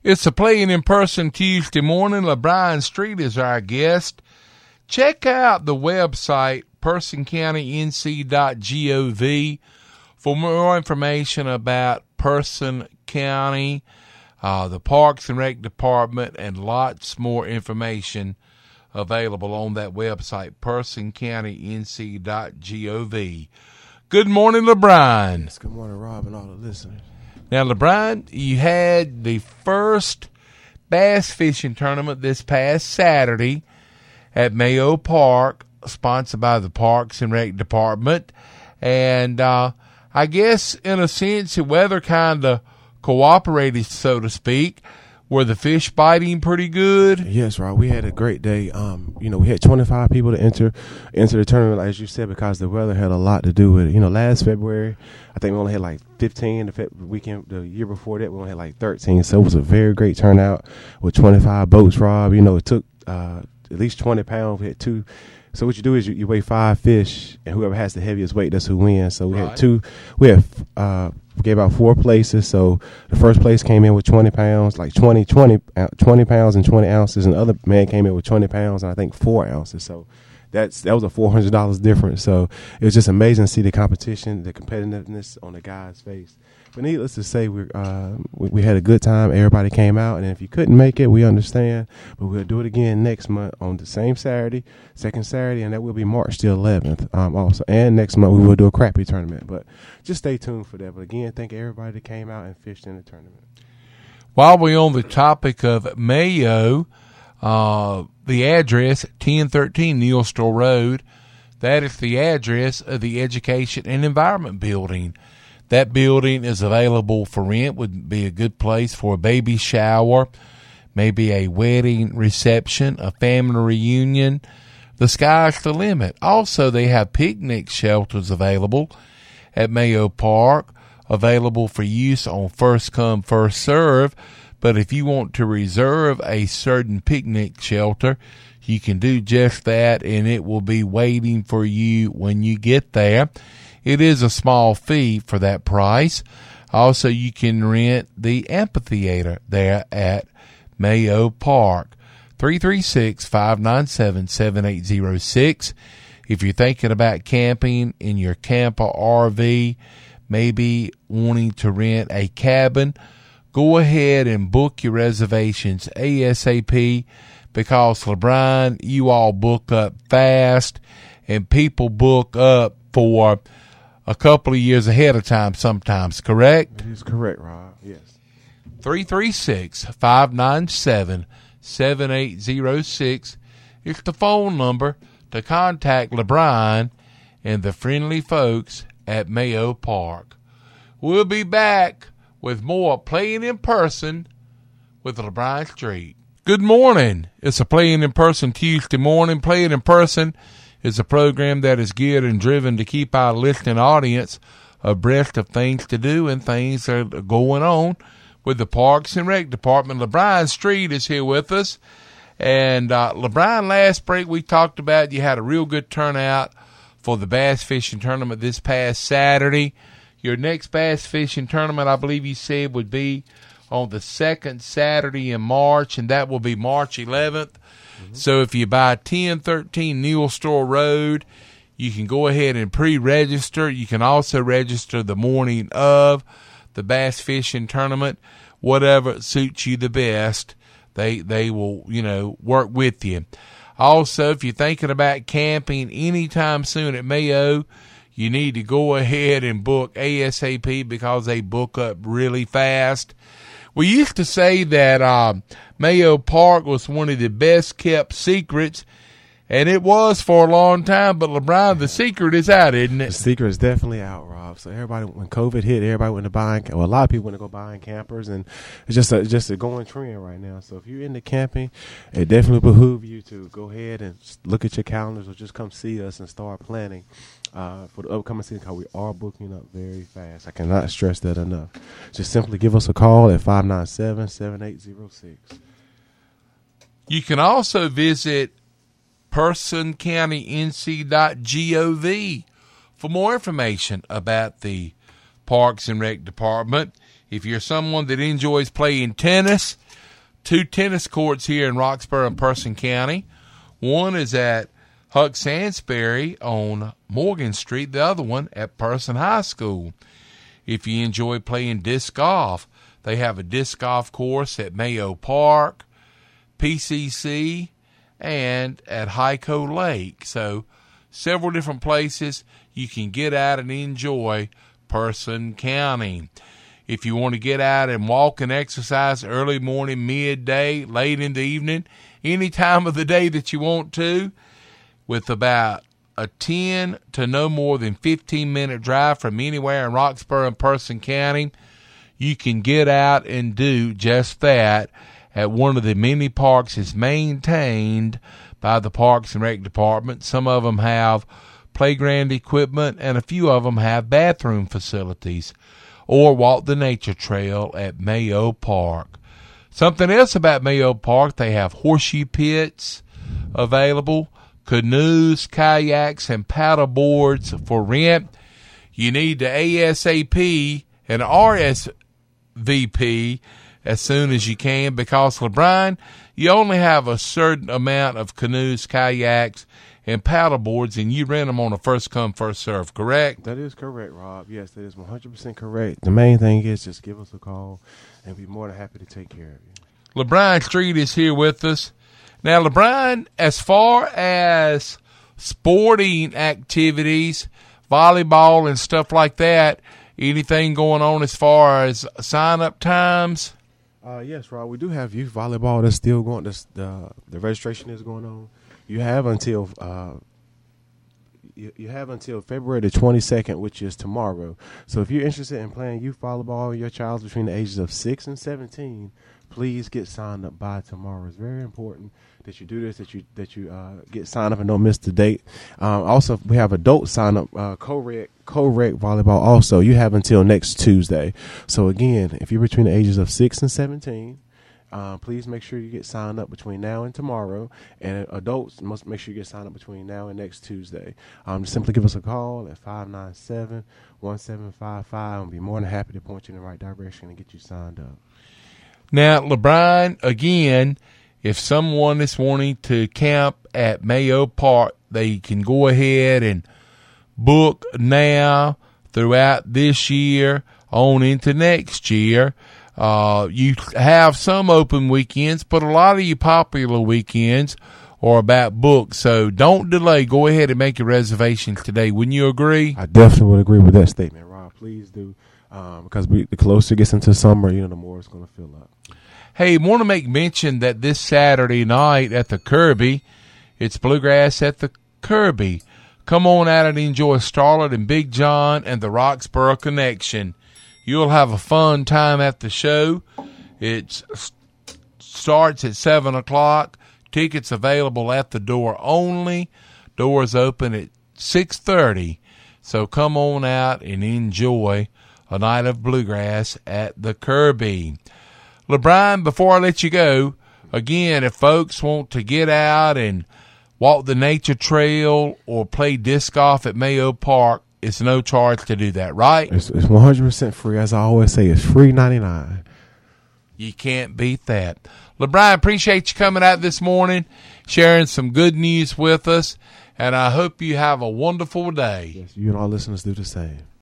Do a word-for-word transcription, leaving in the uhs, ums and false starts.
It's a Playing in Person Tuesday morning. LeBron Street is our guest. Check out the website, person county n c dot gov, for more information about Person County, uh, the Parks and Rec Department, and lots more information available on that website, person county n c dot gov. Good morning, LeBron. Yes, good morning, Rob, and all the listeners. Now, LeBron, you had the first bass fishing tournament this past Saturday at Mayo Park, sponsored by the Parks and Rec Department. And uh, I guess, in a sense, the weather kind of cooperated, so to speak. Were the fish biting pretty good? Yes, Rob. We had a great day. Um, you know, we had twenty-five people to enter enter the tournament, as you said, because the weather had a lot to do with it. You know, last February, I think we only had like fifteen. The fe- weekend, the year before that, we only had like thirteen. So it was a very great turnout with twenty-five boats, Rob. You know, it took uh, at least twenty pounds. We had two. So what you do is you, you weigh five fish, and whoever has the heaviest weight, that's who wins. So we right. had two. We had uh, we gave out four places. So the first place came in with twenty pounds, like twenty, twenty, twenty pounds and twenty ounces, and the other man came in with twenty pounds and I think four ounces. So that's that was a four hundred dollars difference. So it was just amazing to see the competition, the competitiveness on the guy's face. But needless to say, we uh, we, we had a good time. Everybody came out, and if you couldn't make it, we understand. But we'll do it again next month on the same Saturday, second Saturday, and that will be March the eleventh. Um, also, and next month we will do a crappie tournament. But just stay tuned for that. But again, thank everybody that came out and fished in the tournament. While we're on the topic of Mayo, uh, the address ten thirteen Neal Store Road, that is the address of the Education and Environment Building. That building is available for rent, would be a good place for a baby shower, maybe a wedding reception, a family reunion. The sky's the limit. Also, they have picnic shelters available at Mayo Park, available for use on first come, first serve. But if you want to reserve a certain picnic shelter, you can do just that, and it will be waiting for you when you get there. It is a small fee for that price. Also, you can rent the amphitheater there at Mayo Park. three three six, five nine seven, seven eight zero six. If you're thinking about camping in your camper R V, maybe wanting to rent a cabin, go ahead and book your reservations ASAP, because, LeBron, you all book up fast, and people book up for a couple of years ahead of time sometimes, correct? It is correct, Rob. Yes. three three six, five nine seven, seven eight zero six is the phone number to contact LeBron and the friendly folks at Mayo Park. We'll be back with more Playing in Person with LeBron Street. Good morning. It's a Playing in Person Tuesday morning. Playing in Person is a program that is geared and driven to keep our listening audience abreast of things to do and things that are going on with the Parks and Rec Department. LeBron Street is here with us. And uh, LeBron, last break we talked about you had a real good turnout for the bass fishing tournament this past Saturday. Your next bass fishing tournament, I believe you said, would be on the second Saturday in March, and that will be March eleventh. Mm-hmm. So if you buy ten thirteen Neal Store Road, you can go ahead and pre-register. You can also register the morning of the bass fishing tournament. Whatever suits you the best, they they will, you know, work with you. Also, if you're thinking about camping anytime soon at Mayo, you need to go ahead and book ASAP, because they book up really fast. We used to say that uh, Mayo Park was one of the best kept secrets, and it was for a long time. But LeBron, the secret is out, isn't it? The secret is definitely out, Rob. So everybody, when COVID hit, everybody went to buying. Well, a lot of people went to go buying campers, and it's just a, just a going trend right now. So if you're into camping, it definitely behooves you to go ahead and look at your calendars, or just come see us and start planning uh, for the upcoming season, because we are booking up very fast. I cannot stress that enough. Just simply give us a call at five nine seven, seven eight zero six. You can also visit person county n c dot gov for more information about the Parks and Rec Department. If you're someone that enjoys playing tennis, two tennis courts here in Roxborough and Person County. One is at Huck Sansbury on Morgan Street, the other one at Person High School. If you enjoy playing disc golf, they have a disc golf course at Mayo Park, P C C, and at Hyco Lake. So several different places you can get out and enjoy Person County. If you want to get out and walk and exercise early morning, midday, late in the evening, any time of the day that you want to, with about a ten to no more than fifteen minute drive from anywhere in Roxborough and Person County, you can get out and do just that at one of the many parks that's maintained by the Parks and Rec Department. Some of them have playground equipment, and a few of them have bathroom facilities. Or walk the nature trail at Mayo Park. Something else about Mayo Park, they have horseshoe pits available, canoes, kayaks, and paddle boards for rent. You need to ASAP and R S V P as soon as you can, because, LeBron, you only have a certain amount of canoes, kayaks, and paddle boards, and you rent them on a first-come, first-serve, correct? That is correct, Rob. Yes, that is one hundred percent correct. The main thing is just give us a call, and we'll be more than happy to take care of you. LeBron Street is here with us. Now, LeBron, as far as sporting activities, volleyball and stuff like that, anything going on as far as sign-up times? Uh, yes, Rob. We do have youth volleyball that's still going. That's, the, the registration is going on. You have until uh, you, you have until February the twenty-second, which is tomorrow. So if you're interested in playing youth volleyball, your child's between the ages of six and seventeen, please get signed up by tomorrow. It's very important that you do this, that you that you uh, get signed up and don't miss the date. Um, also, we have adult sign up, uh, co-rec, co-rec volleyball. Also, you have until next Tuesday. So again, if you're between the ages of six and seventeen. Uh, please make sure you get signed up between now and tomorrow, and adults must make sure you get signed up between now and next Tuesday. Um, just simply give us a call at five nine seven, one seven five five, and we'll be more than happy to point you in the right direction and get you signed up. Now, LeBron, again, if someone is wanting to camp at Mayo Park, they can go ahead and book now throughout this year on into next year. Uh, you have some open weekends, but a lot of your popular weekends are about booked. So don't delay. Go ahead and make your reservations today. Wouldn't you agree? I definitely would agree with that statement, Rob. Please do, um, because we, the closer it gets into summer, you know, the more it's going to fill up. Hey, want to make mention that this Saturday night at the Kirby, it's Bluegrass at the Kirby. Come on out and enjoy Starlet and Big John and the Roxborough Connection. You'll have a fun time at the show. It starts at seven o'clock. Tickets available at the door only. Doors open at six thirty. So come on out and enjoy a night of bluegrass at the Kirby. LeBron, before I let you go, again, if folks want to get out and walk the nature trail or play disc golf at Mayo Park, it's no charge to do that, right? It's, it's one hundred percent free. As I always say, it's free ninety-nine. You can't beat that. LeBron, appreciate you coming out this morning, sharing some good news with us, and I hope you have a wonderful day. Yes, you and all listeners do the same.